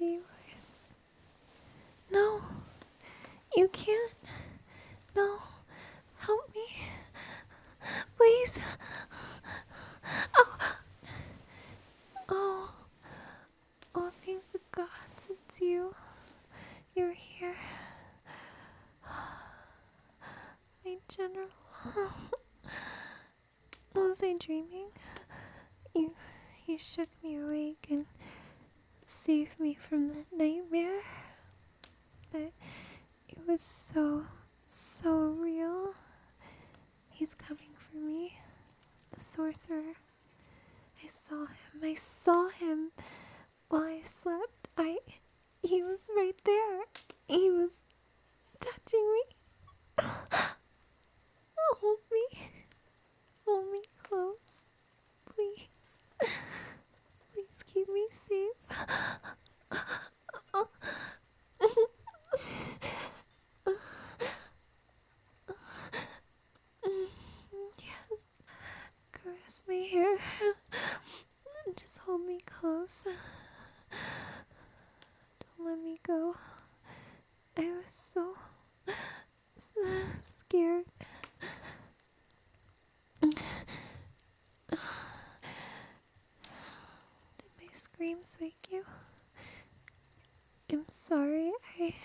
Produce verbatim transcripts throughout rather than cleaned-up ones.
be worse. No, you can't. No, help me. Please. Oh, oh, oh, thank the gods it's you. You're here. My general. Was I dreaming? You, you shook me awake and saved me from that nightmare. But it was so, so real. He's coming for me. The sorcerer. I saw him. I saw him while I slept. I, he was right there. He was touching me. Hold me. Hold me close. Please. Please keep me safe. Yes. Caress my hair. Just hold me close. Don't let me go. I was so, so scared. Did my screams wake you? I'm sorry. I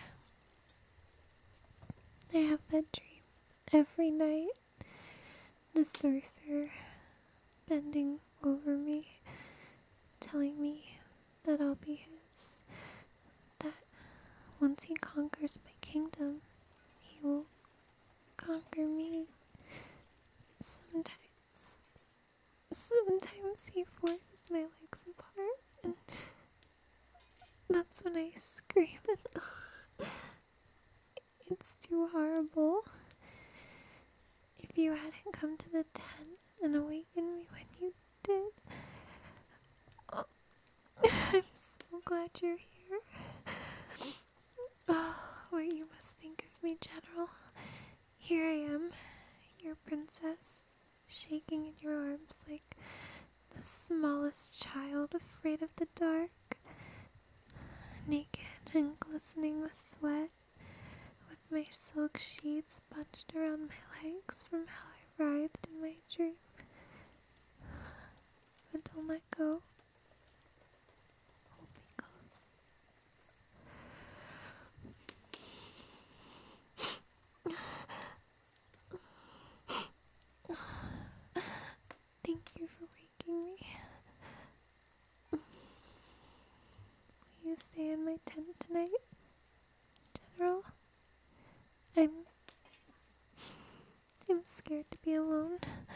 I have that dream every night. The sorcerer bending over me, telling me that I'll be his. That once he conquers my kingdom, he will conquer me. Sometimes, sometimes he forces my legs apart, and that's when I scream and it's too horrible. If you hadn't come to the tent and awakened me when you did, oh, I'm so glad you're here. Oh, what you must think of me, General. Here I am, your princess, shaking in your arms like the smallest child afraid of the dark, naked and glistening with sweat, with my silk sheets bunched around my legs from how I writhed in my dream. But don't let go. Hold me close. Thank you for waking me. Will you stay in my tent tonight, General? I'm... I'm scared to be alone.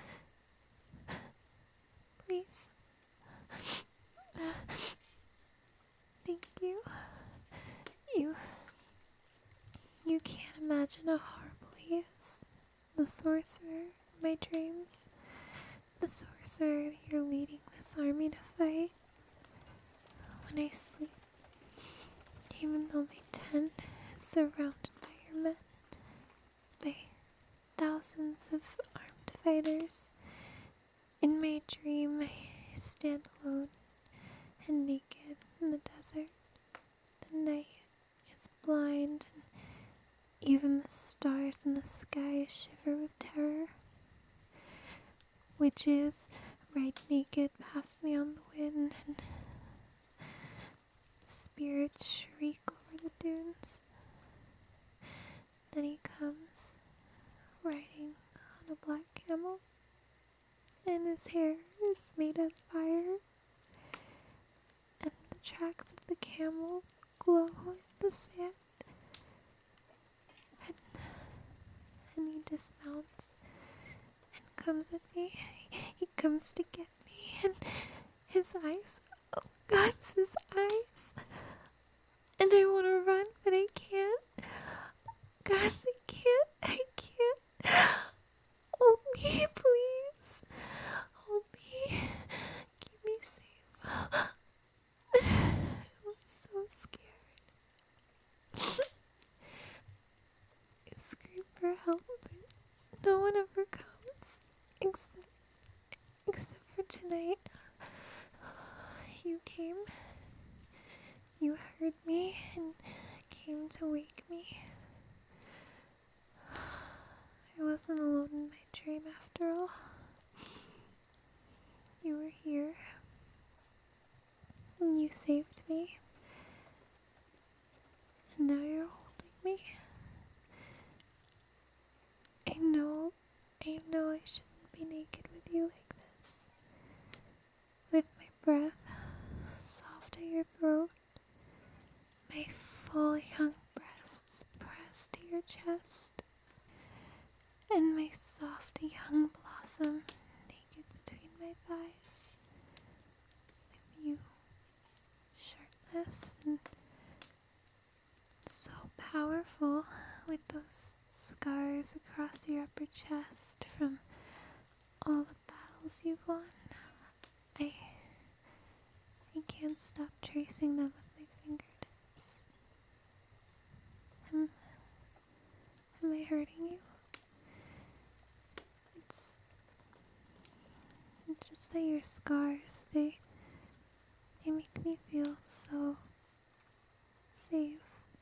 Please. Thank you. You... You can't imagine how horrible he is. The sorcerer in my dreams. The sorcerer you're leading this army to fight. When I sleep, even though my tent is surrounded by your men, by thousands of armed fighters, in my dream I stand alone and naked in the desert. The night is blind, and even the stars in the sky shiver with terror. Witches ride naked past me on the wind, and spirits shriek over the dunes. Then he comes, riding on a black camel, and his hair is made of fire, and the tracks of the camel glow in the sand. And, and he dismounts and comes at me. He comes to get me, and his eyes, oh God, his eyes. And I want to run, but I can't. God, I can't. I can't. Hold me, please. Hold me. Keep me safe. I'm so scared. I scream for help, but no one ever comes. Except, except for tonight. You came. You heard to wake me. I wasn't alone in my dream after all. You were here. And you saved me. And now you're holding me. I know, I know I shouldn't be naked with you like this. With my breath soft at your throat, my full young breasts pressed to your chest, and my soft young blossom naked between my thighs, with you shirtless and so powerful, with those scars across your upper chest from all the battles you've won. I I can't stop tracing them with my fingertips. Am, am I hurting you? It's, it's just that your scars, they, they make me feel so safe.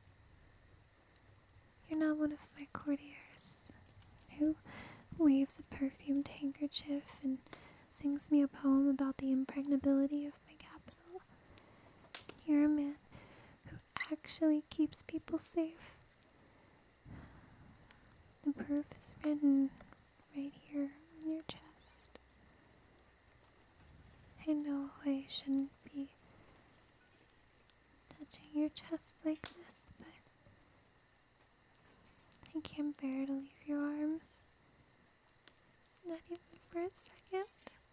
You're not one of my courtiers who waves a perfumed handkerchief and sings me a poem about the impregnability of my capital. You're a man who actually keeps people safe. The proof is written right here on your chest. I know I shouldn't be touching your chest like this, but I can't bear to leave your arms. Not even for a second.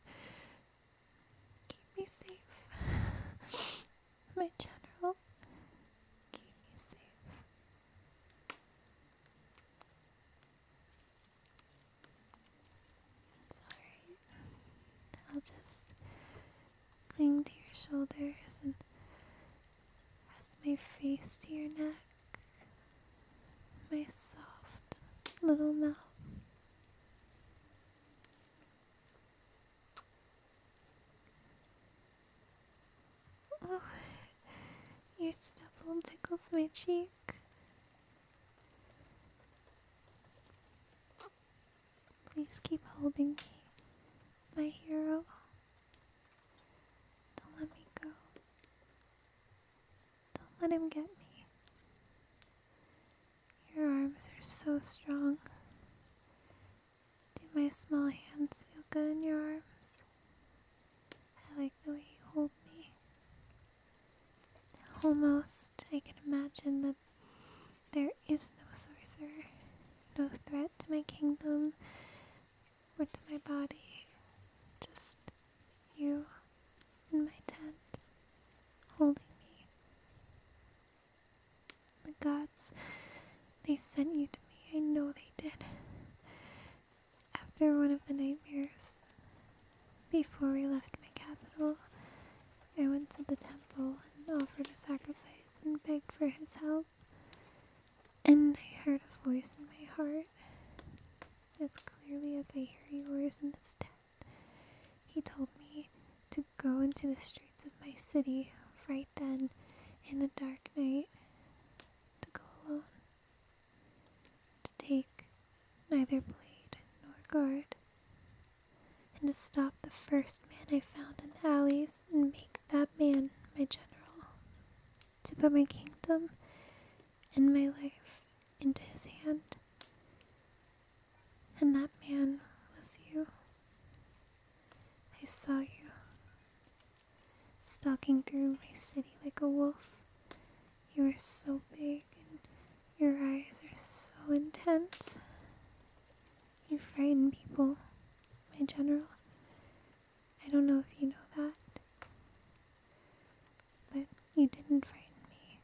Keep me safe. My general. Keep me safe. It's alright. I'll just cling to your shoulders and rest my face to your neck. My soft little mouth. Oh, your stipple tickles my cheek. Please keep holding me, my hero. Don't let me go. Don't let him get me. Your arms are so strong. Do my small hands feel good in your arms? I like the way you hold me. Almost, I can imagine that there is no sorcerer, no threat to my kingdom or to my body. Just you in my tent, holding me. The gods, they sent you to me. I know they did. After one of the nightmares, before we left my capital, I went to the temple and offered a sacrifice and begged for his help. And I heard a voice in my heart, as clearly as I hear yours in this tent. He told me to go into the streets of my city right then, in the dark night, to go alone, to take neither blade nor guard, and to stop the first man I found in the alleys and make that man my general, to put my kingdom and my life into his hand. And that man was you. I saw you, stalking through my city like a wolf. You are so big and your eyes are so intense. You frighten people, my general. I don't know if you know that, but you didn't frighten me.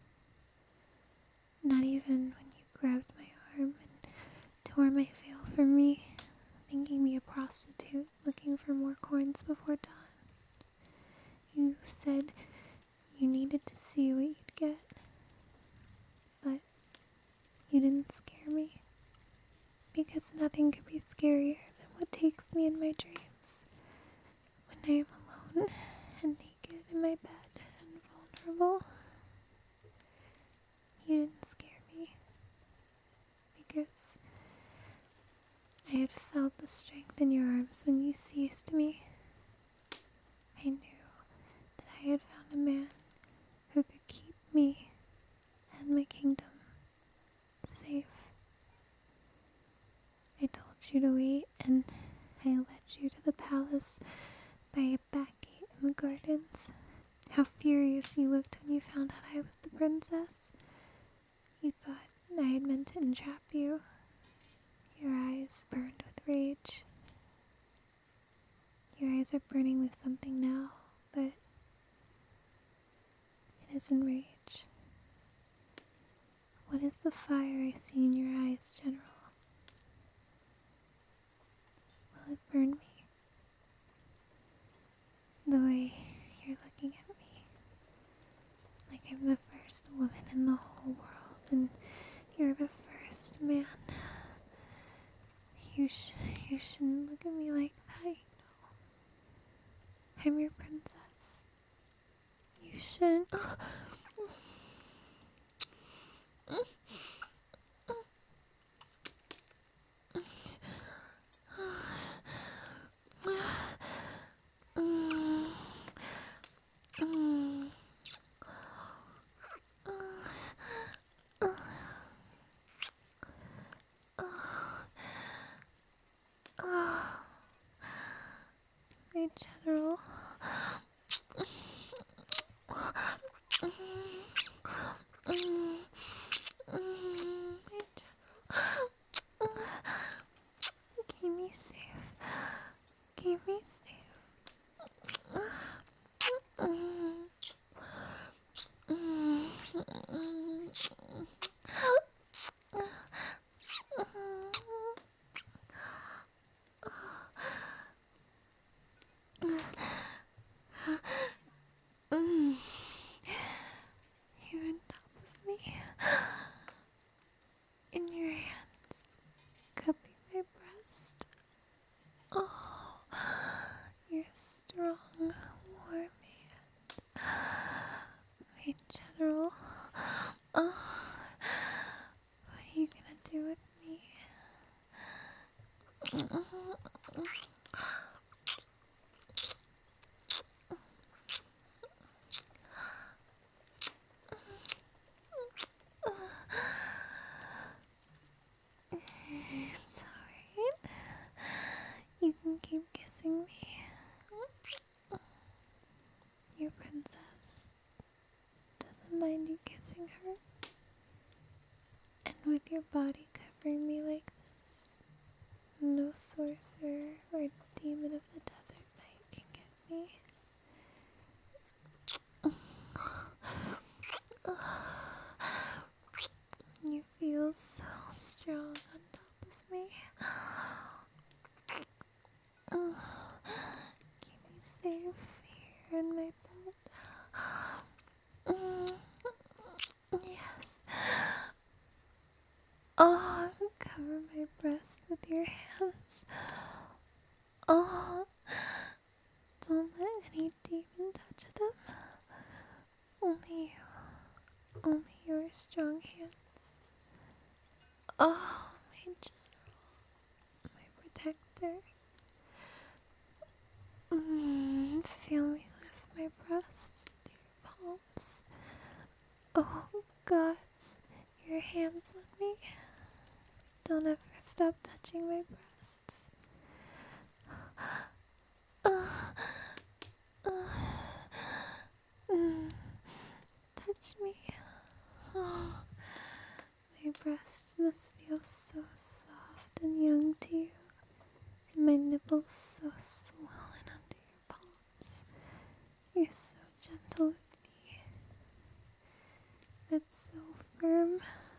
Not even when you grabbed my arm and tore my veil from me, thinking me a prostitute looking for more coins before dawn. You said you needed to see what you'd get, but you didn't scare me, because nothing could be scarier than what takes me in my dreams when I am alone and naked in my bed and vulnerable. You didn't scare had felt the strength in your arms when you seized me. I knew that I had found a man who could keep me and my kingdom safe. I told you to wait, and I led you to the palace by a back gate in the gardens. How furious you looked when you found out I was the princess. You thought I had meant to entrap you. Your eyes burned with rage. Your eyes are burning with something now, but it isn't rage. What is the fire I see in your eyes, General? Will it burn me? The way you're looking at me. Like I'm the first woman in the whole world, and you're the first man. You, sh- you shouldn't look at me like that, you know. I'm your princess. You shouldn't. My general. Keep me safe. Keep me safe. You're on top of me. In your hands, cupping my breast. Oh, you're a strong, warm hand. My general. Oh, what are you gonna do with me? It's alright. You can keep kissing me. Your princess doesn't mind you kissing her. And with your body covering me like this, no sorcerer or demon of the desert night can get me. You feel so strong on top of me. Keep me safe here in my bed. Yes. Oh, cover my breast with your hands. Oh, don't let any demon touch them. Only you. Only your strong hands. Oh, my general. My protector. Mm, feel me lift my breasts to your palms. Oh, gods, your hands on me. Don't ever stop touching my breasts. Uh, uh, mm, touch me. Oh, my breasts must feel so soft and young to you, and my nipples so swollen under your palms. You're so gentle with me, but so firm.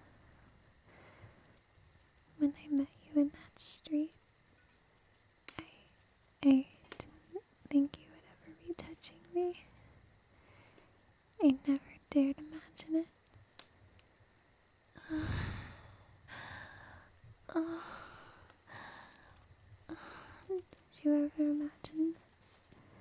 When I met you in that street, I, I didn't think you would ever be touching me. I never dared imagine it. Oh, did you ever imagine this?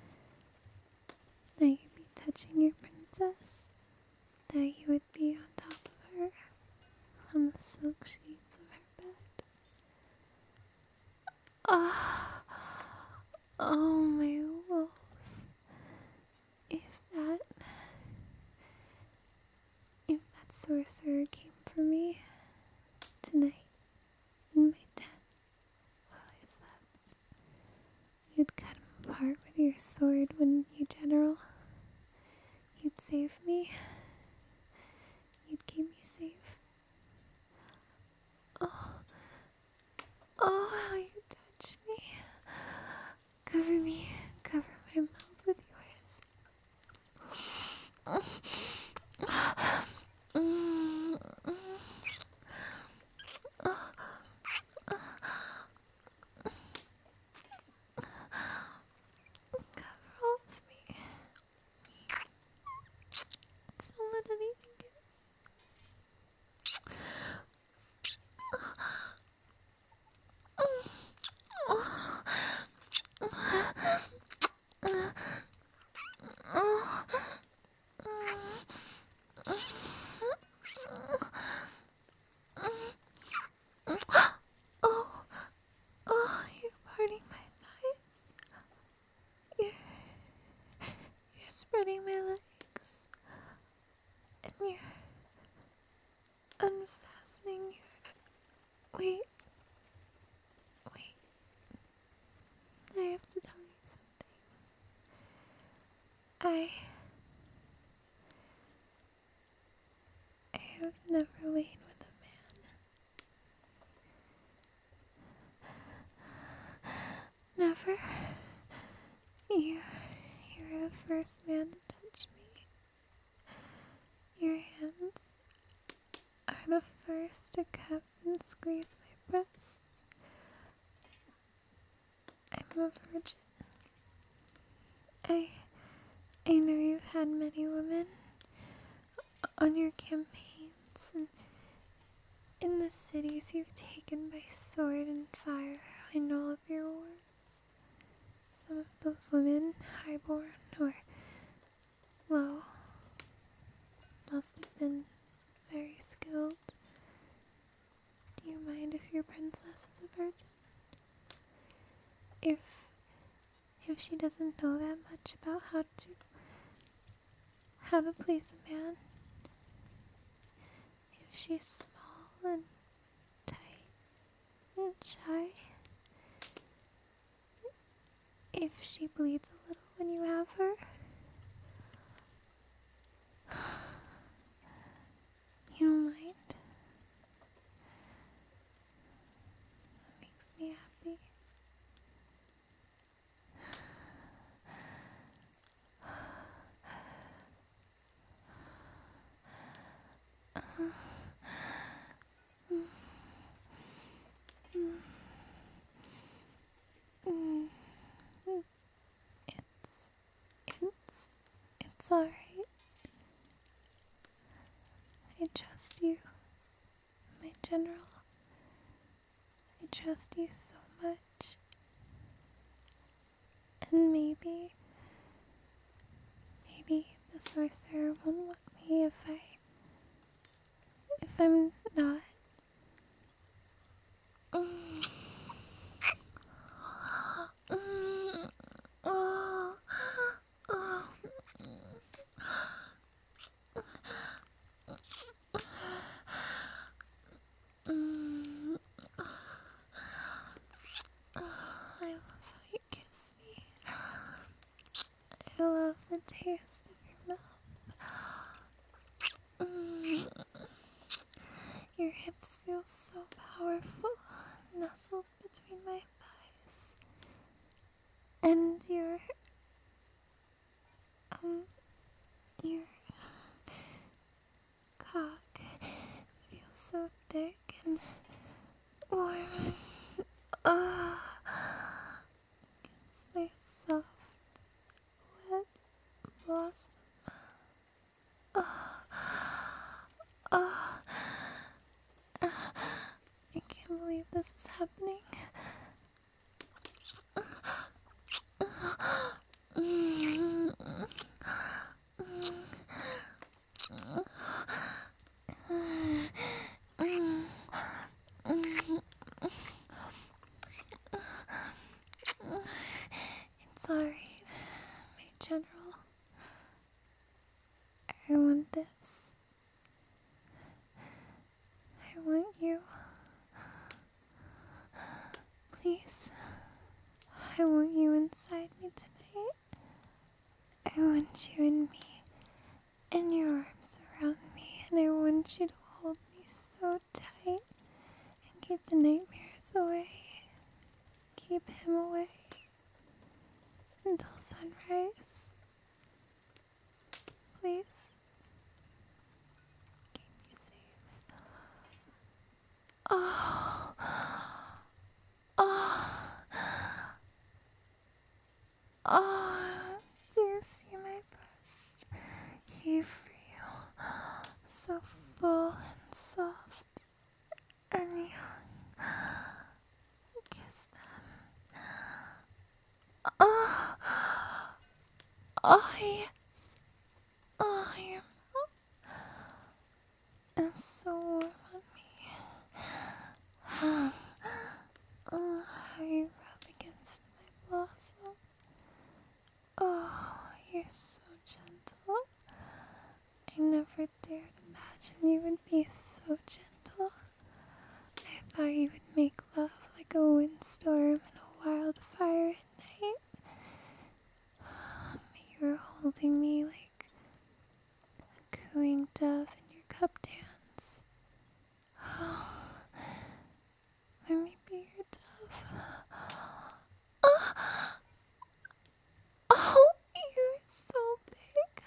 That you'd be touching your princess? That you would be on top of her, on the silk sheets of her bed? Ah, oh my wolf. If that, if that sorcerer came for me tonight in my tent while I slept, you'd cut him apart with your sword, wouldn't you, General? You'd save me. You'd keep me safe. Oh, oh, how you touch me. Cover me, cover my mouth with yours. Mm, mm. Cover all of me. Don't let anything get Oh, oh, you're parting my thighs. You're, you're spreading my legs. And you're unfastening your... Wait. Wait. I have to tell you something. I... I have never lain with a man. Never. You... You're the first man to touch me. Your hands are the first to cup and squeeze my breasts. I'm a virgin. I... I know you've had many women on your campaigns and in the cities you've taken by sword and fire. I know of your wars. Some of those women, highborn or low, must have been very skilled. Do you mind if your princess is a virgin? If if she doesn't know that much about how to how to please a man, if she's small and tight and shy, if she bleeds a little when you have her, you don't mind? That makes me happy. Mm, It's, it's, it's alright. I trust you, my general. I trust you so much. And maybe, maybe the sorcerer won't want me if I, if I'm not. Mm. Mm. Oh. Oh. Mm. I love how you kiss me. I love the taste of your mouth. Mm. Your hips feel so powerful, nestled between my thighs. And your, um, your cock feels so thick and warm and, ah, against my soft, wet blossom. Ah, ah, I can't believe this is happening. Mm. alright, my general. I want this. I want you. Please. I want you inside me tonight. I want you in me, and your arms around me, and I want you to hold me so tight and keep the nightmares away. Keep him away until sunrise. Please. Keep me safe. Oh. Oh. Oh. Do you see my breast? Here for you. So full and soft and young. Kiss them. Oh. Oh, yes. Oh, your mouth is so warm on me. Oh, how you rub against my blossom. Oh, you're so gentle. I never dared imagine you would be so gentle. I thought you would make love like a windstorm and a wildfire at night. But you were holding me like a cooing dove in your cup dance. Oh, let me be your dove. Oh, oh, you're so big.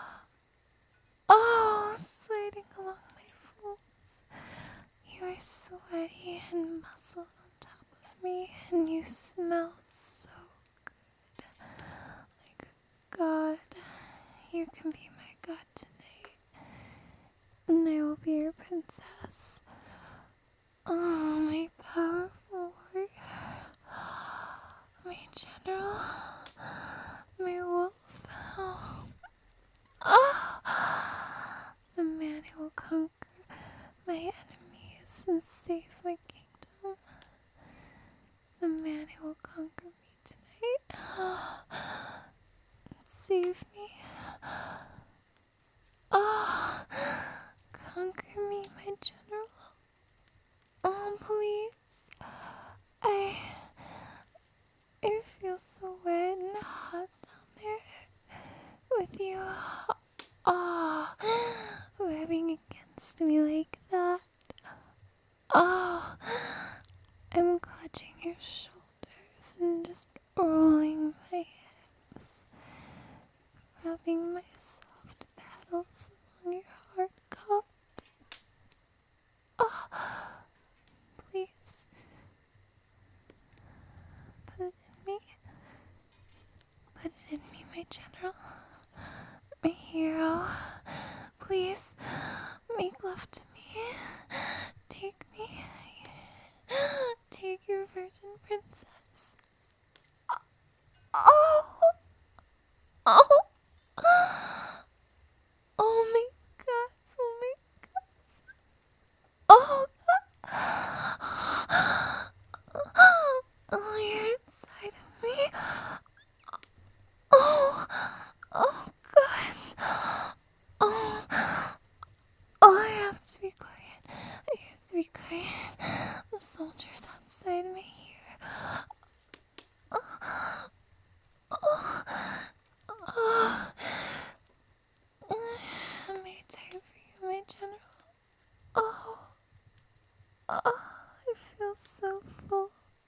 Oh, sliding along my folds. You are sweaty and muscled on top of me, and you smell so good. Like a god. You can be my god tonight, and I will be your princess. Oh, my powerful warrior. My general. My wolf. Oh. Oh. The man who will conquer my enemies and save my kingdom. The man who will conquer me tonight. Save me. Oh, conquer me, my general. Oh, please. I, I feel so wet and hot down there with you. Oh, rubbing against me like that. Oh, I'm clutching your shoulders and just rolling my hips, rubbing my soft paddles along your hard cock. Oh, please, put it in me. Put it in me, my general, my hero. Please, make love to me. Take me. Take your virgin princess. Oh! Oh! Oh my god! Oh my god! Oh god! Oh, you're inside of me. Oh! Oh god! Oh! Oh, I have to be quiet. I have to be quiet. The soldiers outside me here. Oh, oh, oh. Am I tired for you, my general? Oh, oh, I feel so full.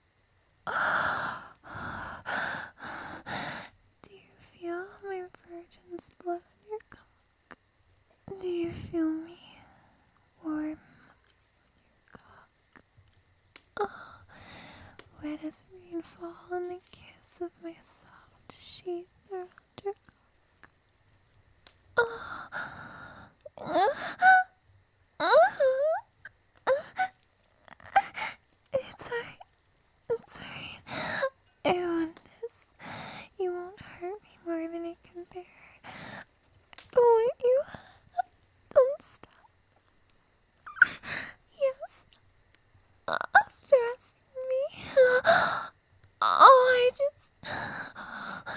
Do you feel my virgin's blood on your cock? Do you feel me warm on your cock? Oh, wet as rainfall in the kiss of my soft sheath around your cock. Oh. It's alright. It's alright. I want this. You won't hurt me more than I can bear. I want you. Don't stop. Yes. Uh, thrust me. Oh, I just...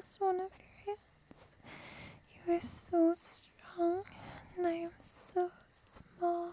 just one of your hands. You are so strong, and I am so small.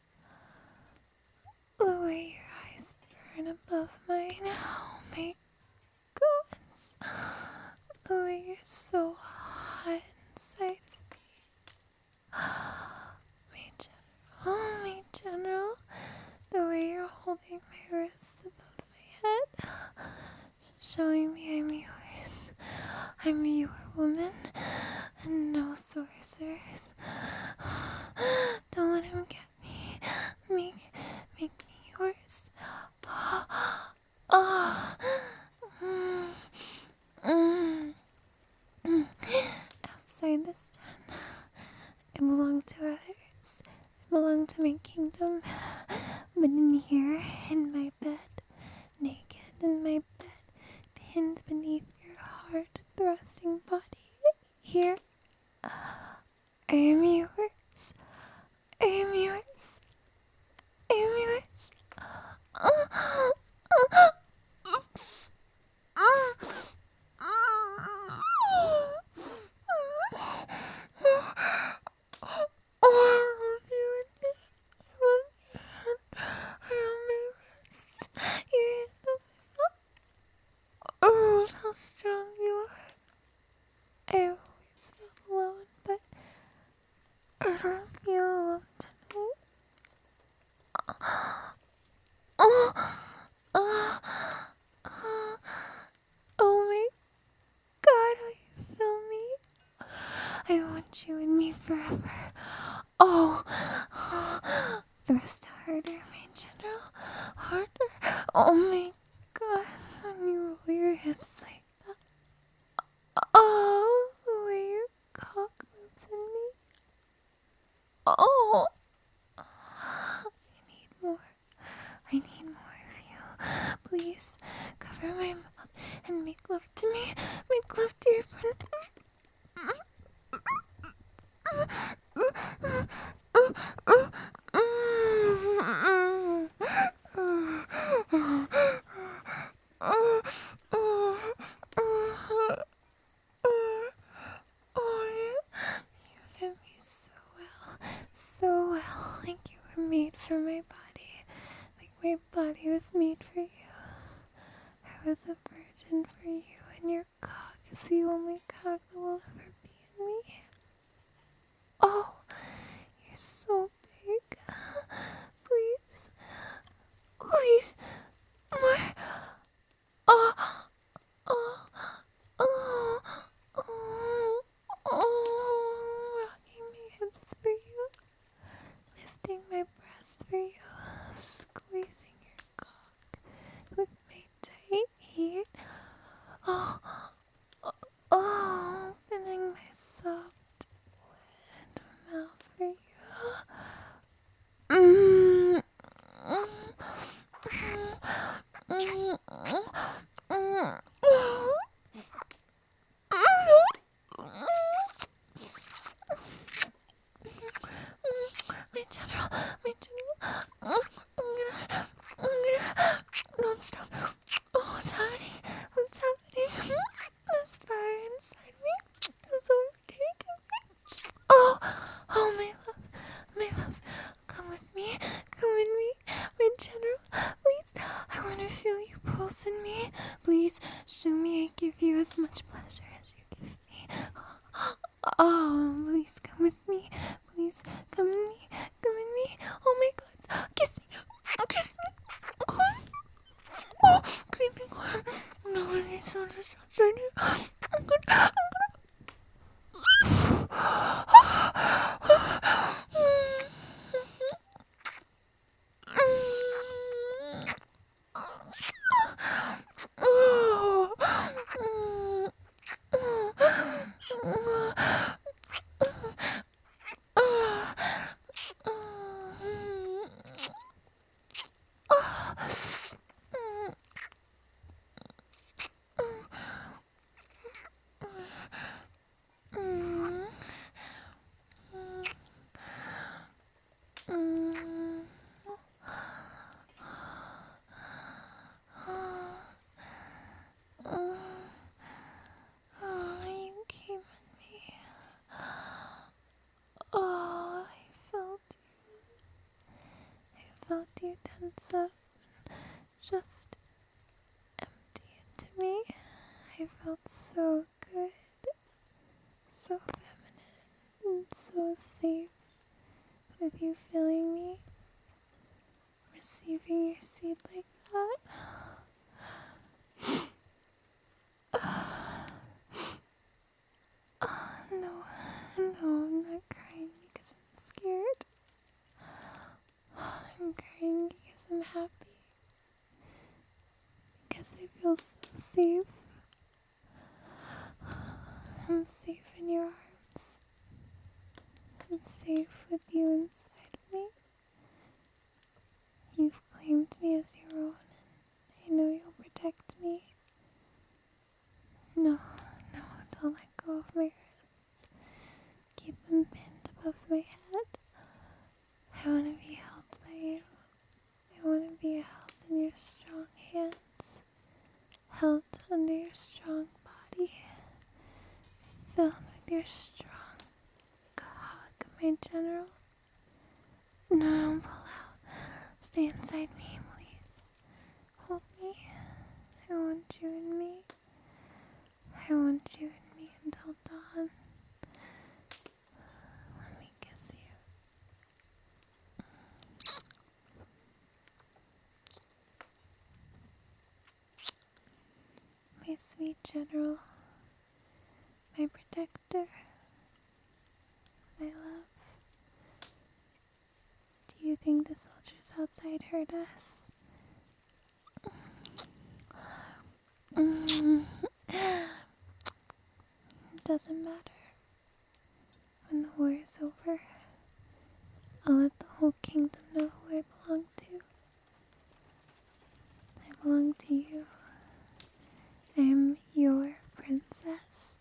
The way your eyes burn above mine, oh my god. The way you're so hot inside of me. My general, oh my general. The way you're holding my wrists above my head, showing me I'm yours. I'm your woman, and no sorcerers. Don't let him get me. Make, make me yours. Oh. Mm. Mm. Mm. Outside this den, I belong to others. I belong to my kingdom. But in here, in my bed, naked in my bed, pinned beneath your hard-thrusting body, here, I am yours. I am yours. I am yours. Oh, oh, how strong you are. I always felt alone, but I don't feel alone tonight. Oh, oh, oh, oh my god, how you feel me. I want you in me forever. Oh, thrust harder, my general. Harder. Oh my god, when you roll your hips like that. Oh, the way your cock moves in me. Oh, I need more. I need more of you. Please cover my mouth and make love to me. Make love to your friend. Fit me so well, so well, like you were made for my body, like my body was made for you. I was a virgin for you, and your cock is the only cock that will ever be in me. Oh, you're so big. Please, please, more. Oh, oh, oh, oh, oh, rocking my hips for you, lifting my breasts for you, squeezing your cock with my tight heat. Oh, oh, oh, opening my soft, wet mouth for you. Mm. Mm. Mm. Mm. My general, my general. I'm gonna, I'm gonna, don't stop. Oh, what's happening? What's happening? There's fire inside me. It's overtaking me. Oh, oh, my love, my love. Come with me, come with me, my general. Please, I want to feel you pulse in me. Please, show me I give you as much pleasure as you give me. Oh, please come with me. Please come with me. Come with me. Oh my god. Kiss me. Kiss me. Oh, oh creeping warm. No, this is so exciting. I'm gonna, I'm dense up and just empty into me. I felt so good, so feminine, and so safe with you feeling me, receiving your seed like that. Oh, no, no, I'm not crying because I'm scared. I'm crying because I'm happy. Because I feel so safe. I'm safe in your arms. I'm safe with you inside of me. You've claimed me as your own, and I know you'll protect me. No, no, don't let go of my wrists. Keep them pinned above my head. I want to be held by you. I want to be held in your strong hands, held under your strong body, filled with your strong hug, my general. No, don't pull out. Stay inside me, please. Hold me. I want you in me. I want you in me until dawn. Let me kiss you. My sweet general, my protector, my love. Do you think the soldiers outside heard us? Mm. It doesn't matter. When the war is over, I'll let the whole kingdom know who I belong to. I belong to you. I am your princess.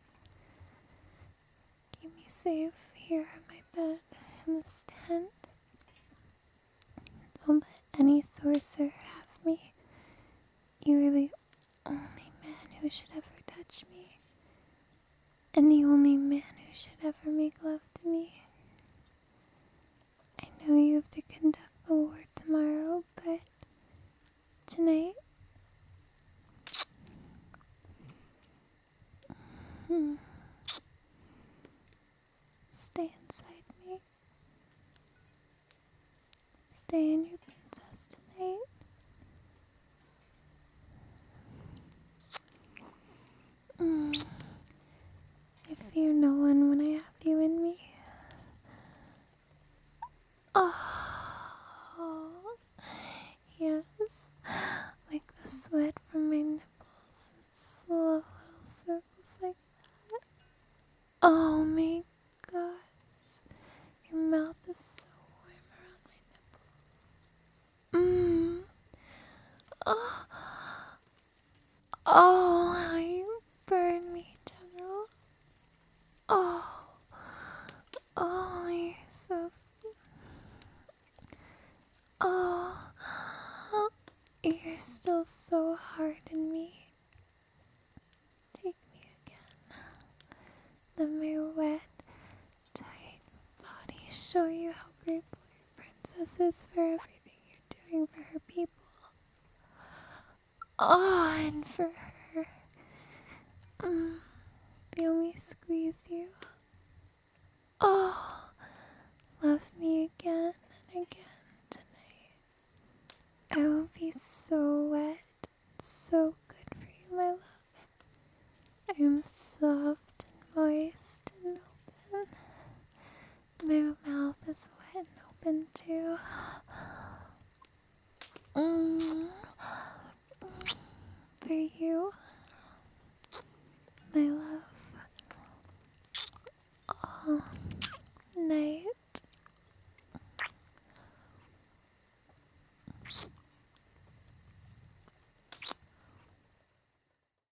Keep me safe here on my bed in this tent. Don't let any sorcerer have me. You are the only man who should ever touch me, and the only man who should ever make love to me. I know you have to conduct the war tomorrow, but tonight, hmm, stay inside me. Stay in your princess tonight. Mm. I fear no one when I have you in me. Oh, yes, like the sweat from my nipples in slow little circles like that. Oh my gosh, your mouth is so warm around my nipple. Mmm. Oh, oh, how you burn me, General. Oh, oh, you're so sweet. Oh, you're still so hard in me. Take me again. Let my wet, tight body show you how grateful your princess is for everything you're doing for her people. Oh, and for her. Mm, feel me squeeze you. Oh, love me again and again tonight. I will be so wet and so good for you, my love. I am soft and moist and open. My mouth is wet and open too. Mm. For you, my love. Oh, night.